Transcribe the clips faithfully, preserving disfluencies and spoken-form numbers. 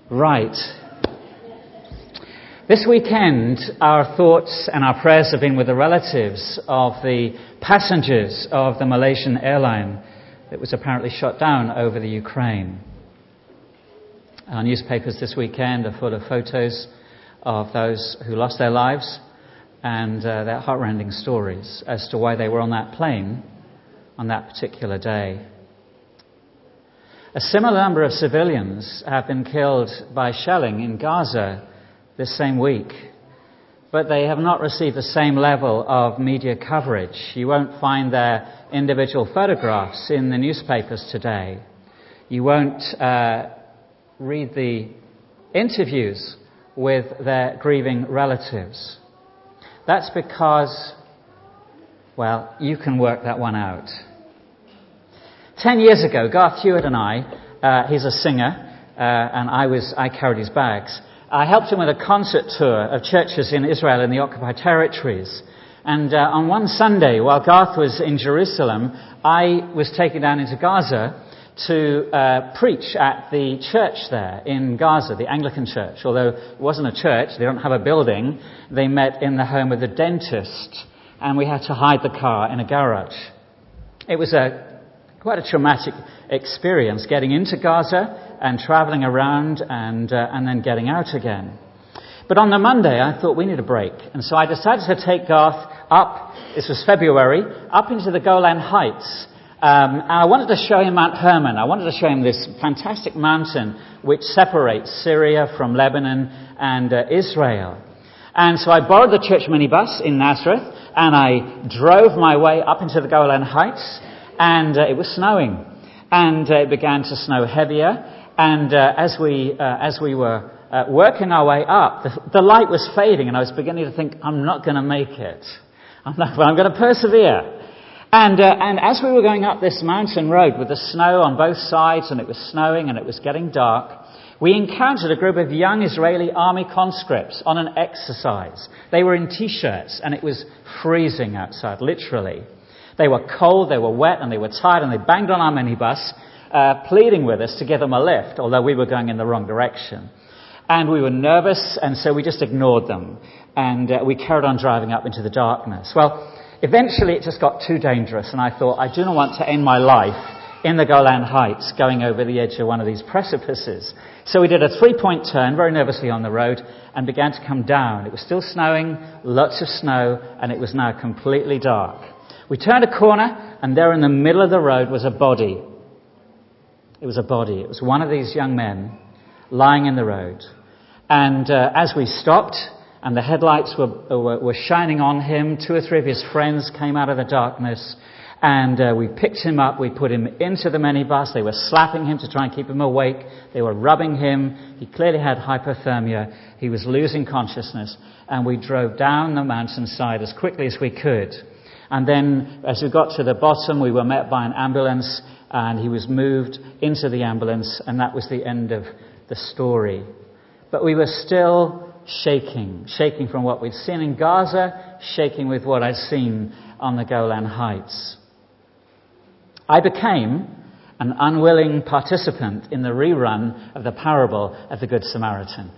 Right. This weekend, our thoughts and our prayers have been with the relatives of the passengers of the Malaysian airline that was apparently shot down over the Ukraine. Our newspapers this weekend are full of photos of those who lost their lives and uh, their heartrending stories as to why they were on that plane on that particular day. A similar number of civilians have been killed by shelling in Gaza this same week, but they have not received the same level of media coverage. You won't find their individual photographs in the newspapers today. You won't uh, read the interviews with their grieving relatives. That's because, well, you can work that one out. Ten years ago, Garth Hewitt and I, uh, he's a singer, uh, and I was I carried his bags. I helped him with a concert tour of churches in Israel and the occupied territories. And uh, on one Sunday, while Garth was in Jerusalem, I was taken down into Gaza to uh, preach at the church there in Gaza, the Anglican church. Although it wasn't a church, they don't have a building, they met in the home of the dentist, and we had to hide the car in a garage. It was a quite a traumatic experience, getting into Gaza and travelling around and uh, and then getting out again. But on the Monday, I thought we need a break. And so I decided to take Garth up, this was February, up into the Golan Heights. Um, and I wanted to show him Mount Hermon. I wanted to show him this fantastic mountain which separates Syria from Lebanon and uh, Israel. And so I borrowed the church minibus in Nazareth and I drove my way up into the Golan Heights. And uh, it was snowing, and uh, it began to snow heavier. And uh, as we uh, as we were uh, working our way up, the, the light was fading, and I was beginning to think, "I'm not going to make it. I'm not. But I'm going to persevere." And uh, and as we were going up this mountain road with the snow on both sides, and it was snowing, and it was getting dark, we encountered a group of young Israeli army conscripts on an exercise. They were in t-shirts, and it was freezing outside, literally. They were cold, they were wet, and they were tired, and they banged on our minibus, uh, pleading with us to give them a lift, although we were going in the wrong direction. And we were nervous, and so we just ignored them. And uh, we carried on driving up into the darkness. Well, eventually it just got too dangerous, and I thought, I do not want to end my life in the Golan Heights, going over the edge of one of these precipices. So we did a three-point turn, very nervously on the road, and began to come down. It was still snowing, lots of snow, and it was now completely dark. We turned a corner, and there in the middle of the road was a body. It was a body. It was one of these young men lying in the road. And uh, as we stopped, and the headlights were, were, were shining on him, two or three of his friends came out of the darkness, and uh, we picked him up. We put him into the minibus. They were slapping him to try and keep him awake. They were rubbing him. He clearly had hypothermia. He was losing consciousness. And we drove down the mountainside as quickly as we could. And then, as we got to the bottom, we were met by an ambulance, and he was moved into the ambulance, and that was the end of the story. But we were still shaking, shaking from what we'd seen in Gaza, shaking with what I'd seen on the Golan Heights. I became an unwilling participant in the rerun of the parable of the Good Samaritan.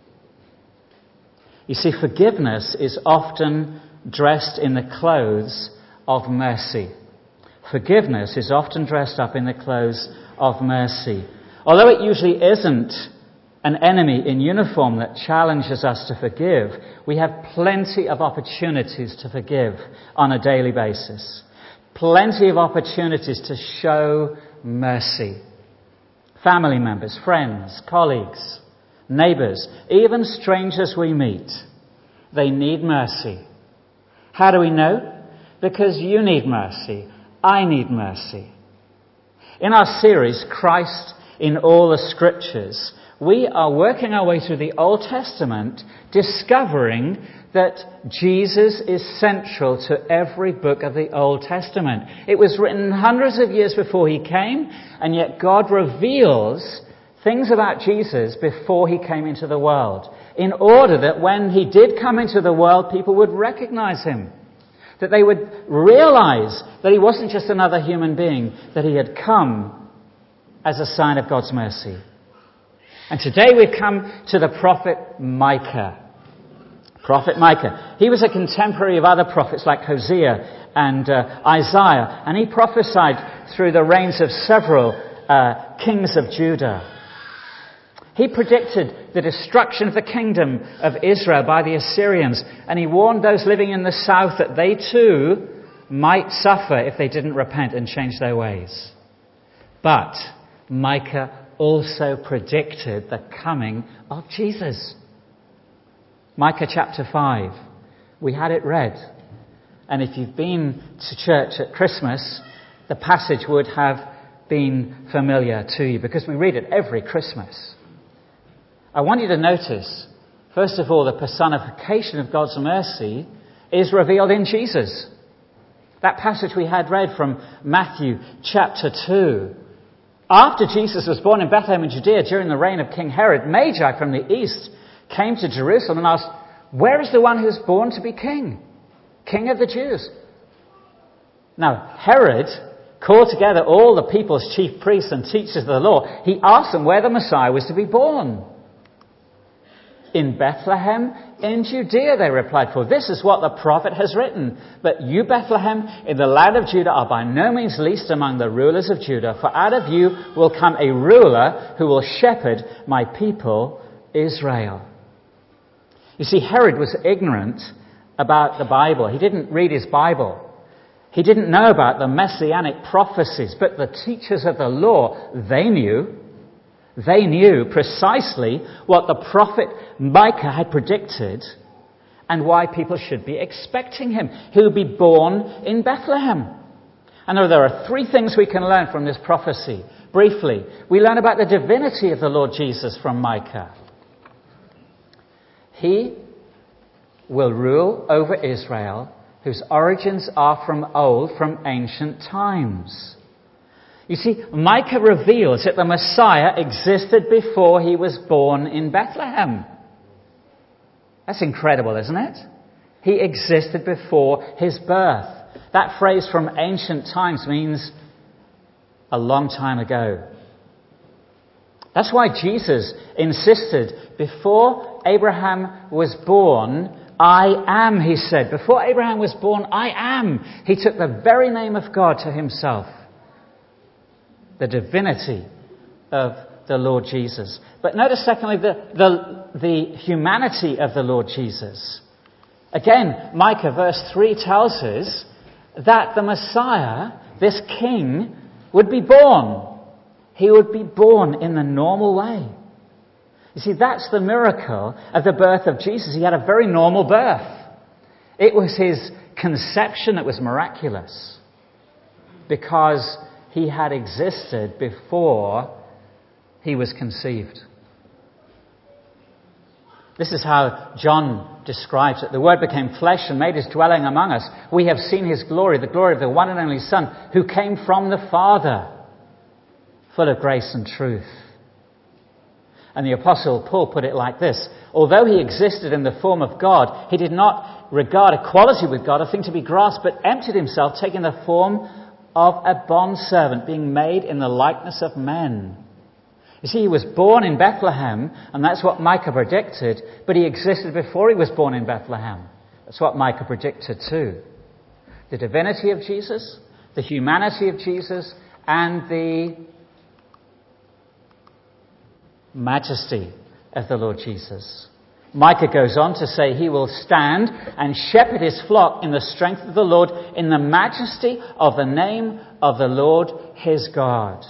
You see, forgiveness is often dressed in the clothes of mercy. Forgiveness is often dressed up in the clothes of mercy. Although it usually isn't an enemy in uniform that challenges us to forgive, we have plenty of opportunities to forgive on a daily basis. Plenty of opportunities to show mercy. Family members, friends, colleagues, neighbours, even strangers we meet, they need mercy. How do we know? Because you need mercy. I need mercy. In our series, Christ in All the Scriptures, we are working our way through the Old Testament, discovering that Jesus is central to every book of the Old Testament. It was written hundreds of years before he came, and yet God reveals things about Jesus before he came into the world, in order that when he did come into the world, people would recognize him. That they would realize that he wasn't just another human being, that he had come as a sign of God's mercy. And today we've come to the prophet Micah. Prophet Micah. He was a contemporary of other prophets like Hosea and uh, Isaiah, and he prophesied through the reigns of several uh, kings of Judah. He predicted the destruction of the kingdom of Israel by the Assyrians, and he warned those living in the south that they too might suffer if they didn't repent and change their ways. But Micah also predicted the coming of Jesus. Micah chapter five. We had it read. And if you've been to church at Christmas, the passage would have been familiar to you because we read it every Christmas. I want you to notice, first of all, the personification of God's mercy is revealed in Jesus. That passage we had read from Matthew chapter two. After Jesus was born in Bethlehem in Judea during the reign of King Herod, Magi from the east came to Jerusalem and asked, "Where is the one who is born to be king? King of the Jews?" Now, Herod called together all the people's chief priests and teachers of the law. He asked them where the Messiah was to be born. "In Bethlehem, in Judea," they replied, "for this is what the prophet has written. But you, Bethlehem, in the land of Judah, are by no means least among the rulers of Judah. For out of you will come a ruler who will shepherd my people, Israel." You see, Herod was ignorant about the Bible. He didn't read his Bible. He didn't know about the messianic prophecies. But the teachers of the law, they knew. They knew precisely what the prophet Micah had predicted and why people should be expecting him. He would be born in Bethlehem. And there are three things we can learn from this prophecy. Briefly, we learn about the divinity of the Lord Jesus from Micah. He will rule over Israel, whose origins are from old, from ancient times. You see, Micah reveals that the Messiah existed before he was born in Bethlehem. That's incredible, isn't it? He existed before his birth. That phrase "from ancient times" means a long time ago. That's why Jesus insisted, before Abraham was born, "I am," he said. Before Abraham was born, I am. He took the very name of God to himself. The divinity of the Lord Jesus. But notice, secondly, the, the, the humanity of the Lord Jesus. Again, Micah verse three tells us that the Messiah, this king, would be born. He would be born in the normal way. You see, that's the miracle of the birth of Jesus. He had a very normal birth. It was his conception that was miraculous, because he had existed before he was conceived. This is how John describes it. "The Word became flesh and made his dwelling among us. We have seen his glory, the glory of the one and only Son, who came from the Father, full of grace and truth." And the Apostle Paul put it like this: "Although he existed in the form of God, he did not regard equality with God a thing to be grasped, but emptied himself, taking the form of a bondservant, being made in the likeness of men." You see, he was born in Bethlehem, and that's what Micah predicted, but he existed before he was born in Bethlehem. That's what Micah predicted too. The divinity of Jesus, the humanity of Jesus, and the majesty of the Lord Jesus. Micah goes on to say he will stand and shepherd his flock in the strength of the Lord, in the majesty of the name of the Lord his God.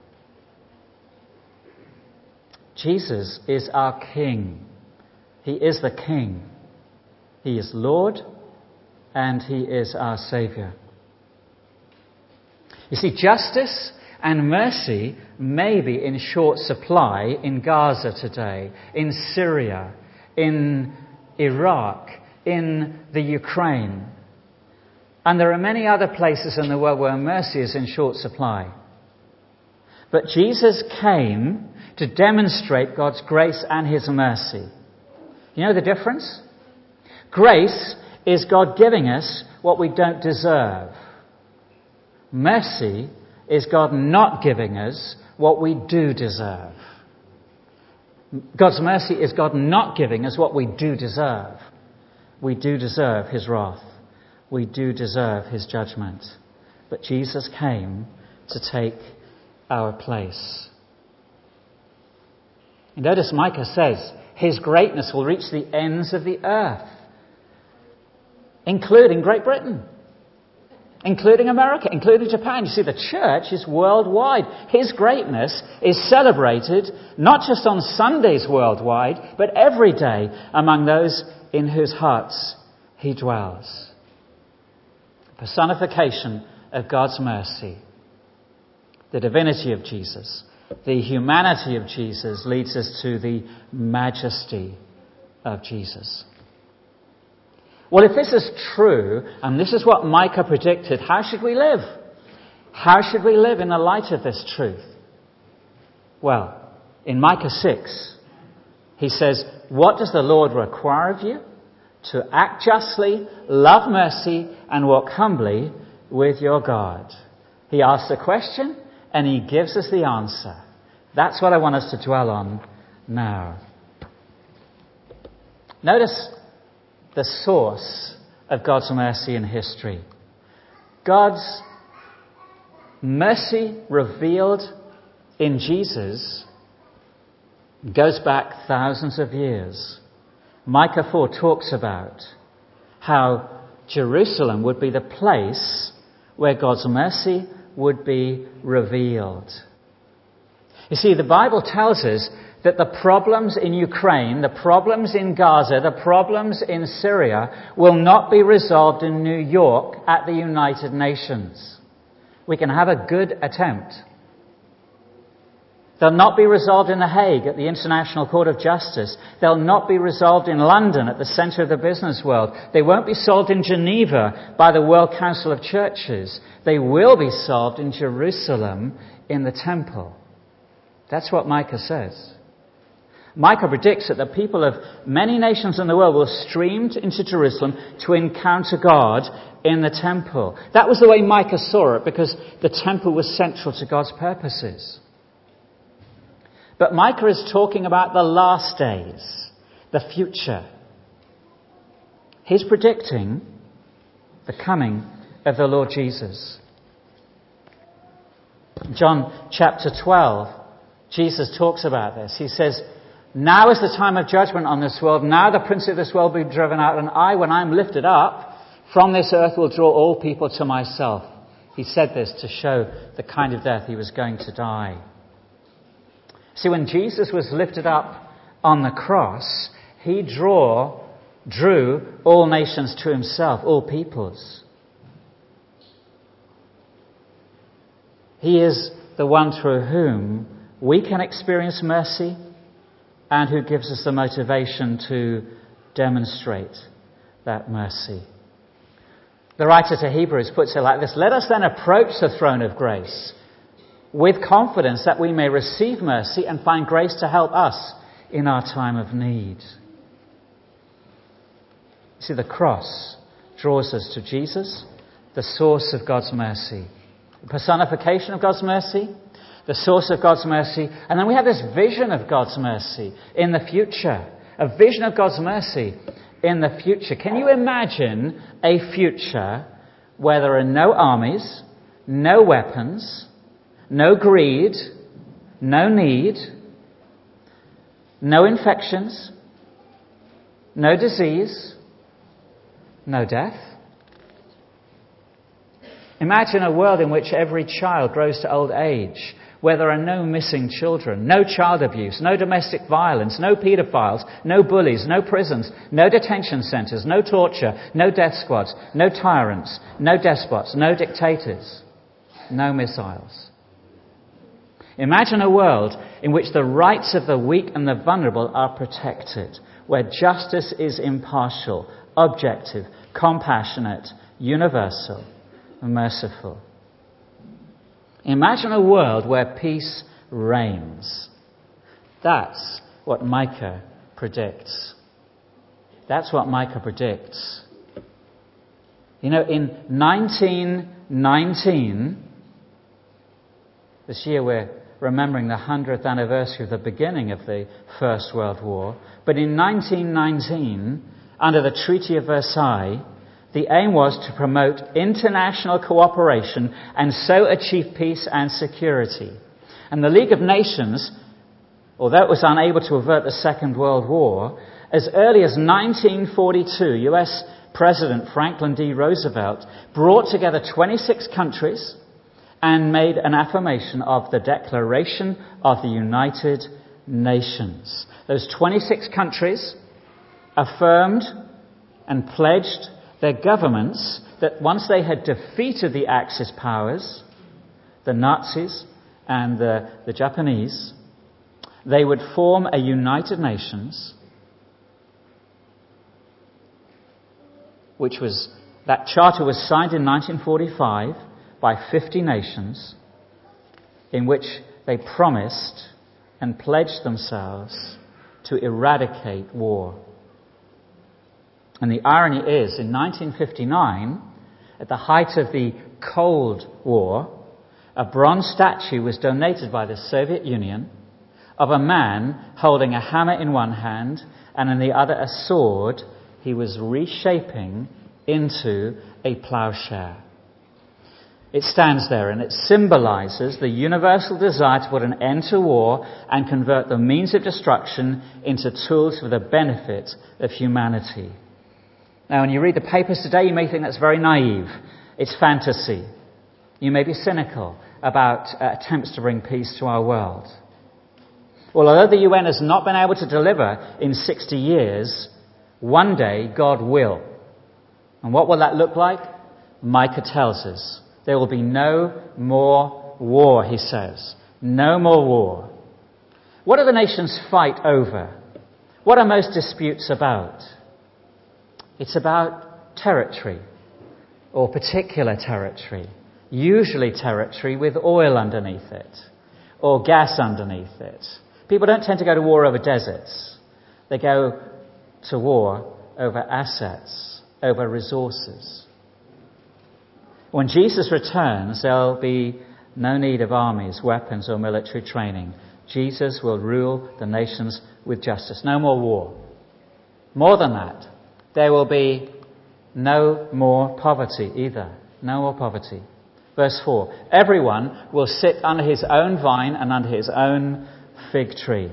Jesus is our King. He is the King. He is Lord, and he is our Saviour. You see, justice and mercy may be in short supply in Gaza today, in Syria, in Iraq, in the Ukraine. And there are many other places in the world where mercy is in short supply. But Jesus came to demonstrate God's grace and his mercy. You know the difference? Grace is God giving us what we don't deserve. Mercy is God not giving us what we do deserve. God's mercy is God not giving us what we do deserve. We do deserve his wrath. We do deserve his judgment. But Jesus came to take our place. And notice Micah says his greatness will reach the ends of the earth, including Great Britain, including America, including Japan. You see, the church is worldwide. His greatness is celebrated not just on Sundays worldwide, but every day among those in whose hearts he dwells. Personification of God's mercy. The divinity of Jesus, the humanity of Jesus leads us to the majesty of Jesus. Well, if this is true, and this is what Micah predicted, how should we live? How should we live in the light of this truth? Well, in Micah six, he says, "What does the Lord require of you? To act justly, love mercy, and walk humbly with your God." He asks the question, and he gives us the answer. That's what I want us to dwell on now. Notice the source of God's mercy in history. God's mercy revealed in Jesus goes back thousands of years. Micah four talks about how Jerusalem would be the place where God's mercy would be revealed. You see, the Bible tells us that the problems in Ukraine, the problems in Gaza, the problems in Syria will not be resolved in New York at the United Nations. We can have a good attempt. They'll not be resolved in The Hague at the International Court of Justice. They'll not be resolved in London at the centre of the business world. They won't be solved in Geneva by the World Council of Churches. They will be solved in Jerusalem in the temple. That's what Micah says. Micah predicts that the people of many nations in the world will stream into Jerusalem to encounter God in the temple. That was the way Micah saw it, because the temple was central to God's purposes. But Micah is talking about the last days, the future. He's predicting the coming of the Lord Jesus. John chapter twelve, Jesus talks about this. He says, "Now is the time of judgment on this world. Now the prince of this world will be driven out. And I, when I am lifted up from this earth, will draw all people to myself." He said this to show the kind of death he was going to die. See, when Jesus was lifted up on the cross, he draw, drew all nations to himself, all peoples. He is the one through whom we can experience mercy and who gives us the motivation to demonstrate that mercy. The writer to Hebrews puts it like this: "Let us then approach the throne of grace with confidence that we may receive mercy and find grace to help us in our time of need." See, the cross draws us to Jesus, the source of God's mercy, the personification of God's mercy, the source of God's mercy, and then we have this vision of God's mercy in the future, a vision of God's mercy in the future. Can you imagine a future where there are no armies, no weapons, no greed, no need, no infections, no disease, no death? Imagine a world in which every child grows to old age, where there are no missing children, no child abuse, no domestic violence, no paedophiles, no bullies, no prisons, no detention centres, no torture, no death squads, no tyrants, no despots, no dictators, no missiles. Imagine a world in which the rights of the weak and the vulnerable are protected, where justice is impartial, objective, compassionate, universal, and merciful. Imagine a world where peace reigns. That's what Micah predicts. That's what Micah predicts. You know, in nineteen nineteen, this year we're remembering the hundredth anniversary of the beginning of the First World War. But in nineteen nineteen, under the Treaty of Versailles, the aim was to promote international cooperation and so achieve peace and security. And the League of Nations, although it was unable to avert the Second World War, as early as nineteen forty-two, U S President Franklin D. Roosevelt brought together twenty-six countries and made an affirmation of the Declaration of the United Nations. Those twenty-six countries affirmed and pledged their governments that once they had defeated the Axis powers, the Nazis and the, the Japanese, they would form a United Nations, which was, that charter was signed in nineteen forty-five by fifty nations, in which they promised and pledged themselves to eradicate war. And the irony is, in nineteen fifty-nine, at the height of the Cold War, a bronze statue was donated by the Soviet Union of a man holding a hammer in one hand and in the other a sword he was reshaping into a plowshare. It stands there and it symbolizes the universal desire to put an end to war and convert the means of destruction into tools for the benefit of humanity. Now, when you read the papers today, you may think that's very naive. It's fantasy. You may be cynical about uh, attempts to bring peace to our world. Well, although the U N has not been able to deliver in sixty years, one day God will. And what will that look like? Micah tells us. There will be no more war, he says. No more war. What do the nations fight over? What are most disputes about? It's about territory, or particular territory. Usually territory with oil underneath it, or gas underneath it. People don't tend to go to war over deserts. They go to war over assets, over resources. When Jesus returns, there'll be no need of armies, weapons, or military training. Jesus will rule the nations with justice. No more war. More than that, there will be no more poverty either. No more poverty. Verse four, everyone will sit under his own vine and under his own fig tree.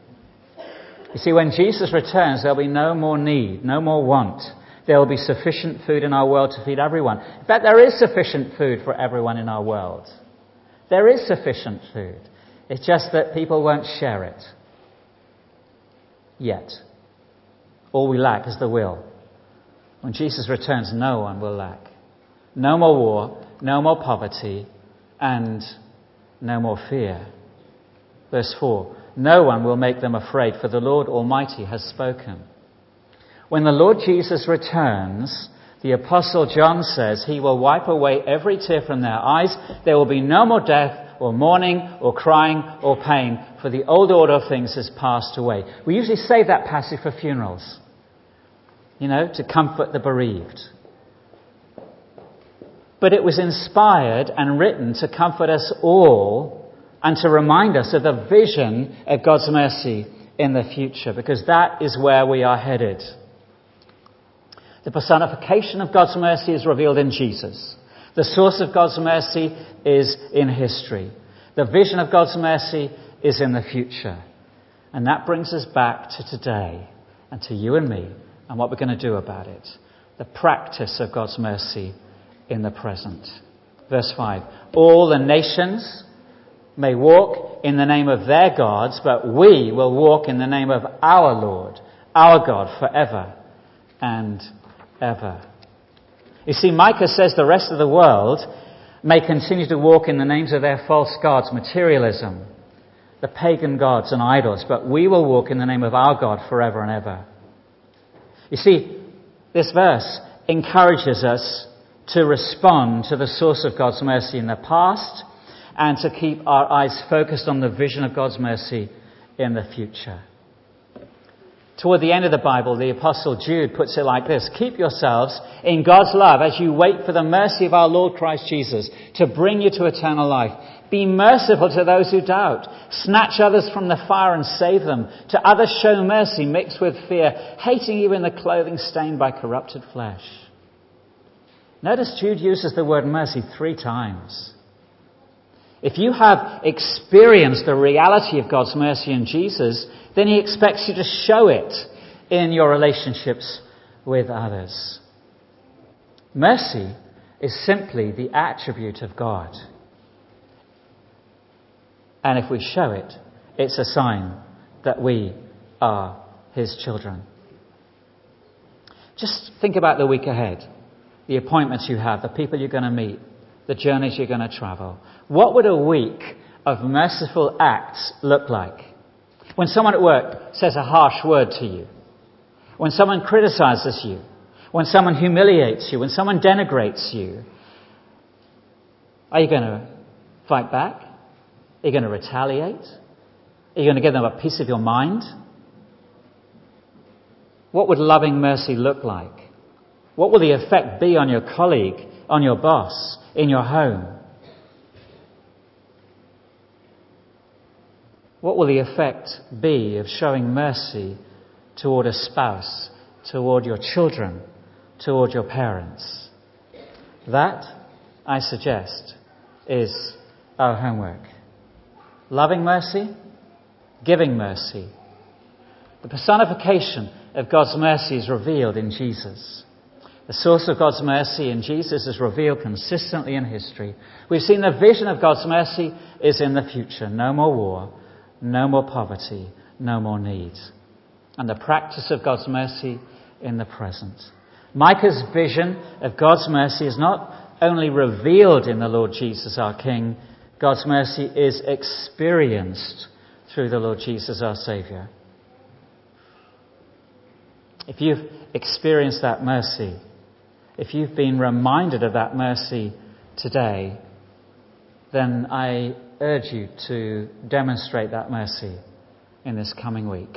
You see, when Jesus returns, there'll be no more need, no more want. There will be sufficient food in our world to feed everyone. In fact, there is sufficient food for everyone in our world. There is sufficient food. It's just that people won't share it. Yet. All we lack is the will. When Jesus returns, no one will lack. No more war, no more poverty, and no more fear. Verse four, no one will make them afraid, for the Lord Almighty has spoken. When the Lord Jesus returns, the Apostle John says he will wipe away every tear from their eyes. There will be no more death, or mourning, or crying, or pain, for the old order of things has passed away. We usually save that passage for funerals, you know, to comfort the bereaved. But it was inspired and written to comfort us all and to remind us of the vision of God's mercy in the future, because that is where we are headed. The personification of God's mercy is revealed in Jesus. The source of God's mercy is in history. The vision of God's mercy is in the future. And that brings us back to today and to you and me and what we're going to do about it. The practice of God's mercy in the present. Verse five. All the nations may walk in the name of their gods, but we will walk in the name of our Lord, our God, forever and ever. You see, Micah says the rest of the world may continue to walk in the names of their false gods, materialism, the pagan gods and idols, but we will walk in the name of our God forever and ever. You see, this verse encourages us to respond to the source of God's mercy in the past and to keep our eyes focused on the vision of God's mercy in the future. Toward the end of the Bible, the Apostle Jude puts it like this: keep yourselves in God's love as you wait for the mercy of our Lord Christ Jesus to bring you to eternal life. Be merciful to those who doubt. Snatch others from the fire and save them. To others show mercy mixed with fear, hating even the clothing stained by corrupted flesh. Notice Jude uses the word mercy three times. If you have experienced the reality of God's mercy in Jesus, then he expects you to show it in your relationships with others. Mercy is simply the attribute of God. And if we show it, it's a sign that we are his children. Just think about the week ahead, the appointments you have, the people you're going to meet, the journeys you're going to travel. What would a week of merciful acts look like? When someone at work says a harsh word to you, when someone criticizes you, when someone humiliates you, when someone denigrates you, are you going to fight back? Are you going to retaliate? Are you going to give them a piece of your mind? What would loving mercy look like? What will the effect be on your colleague, on your boss, in your home? What will the effect be of showing mercy toward a spouse, toward your children, toward your parents? That, I suggest, is our homework. Loving mercy, giving mercy. The personification of God's mercy is revealed in Jesus. The source of God's mercy in Jesus is revealed consistently in history. We've seen the vision of God's mercy is in the future. No more war, no more poverty, no more need. And the practice of God's mercy in the present. Micah's vision of God's mercy is not only revealed in the Lord Jesus our King, God's mercy is experienced through the Lord Jesus our Saviour. If you've experienced that mercy, if you've been reminded of that mercy today, then I urge you to demonstrate that mercy in this coming week.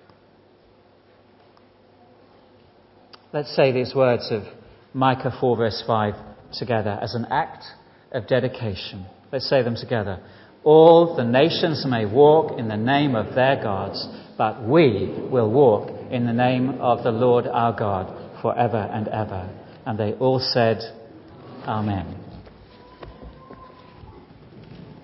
Let's say these words of Micah four verse five together as an act of dedication. Let's say them together. All the nations may walk in the name of their gods, but we will walk in the name of the Lord our God forever and ever. And they all said, Amen.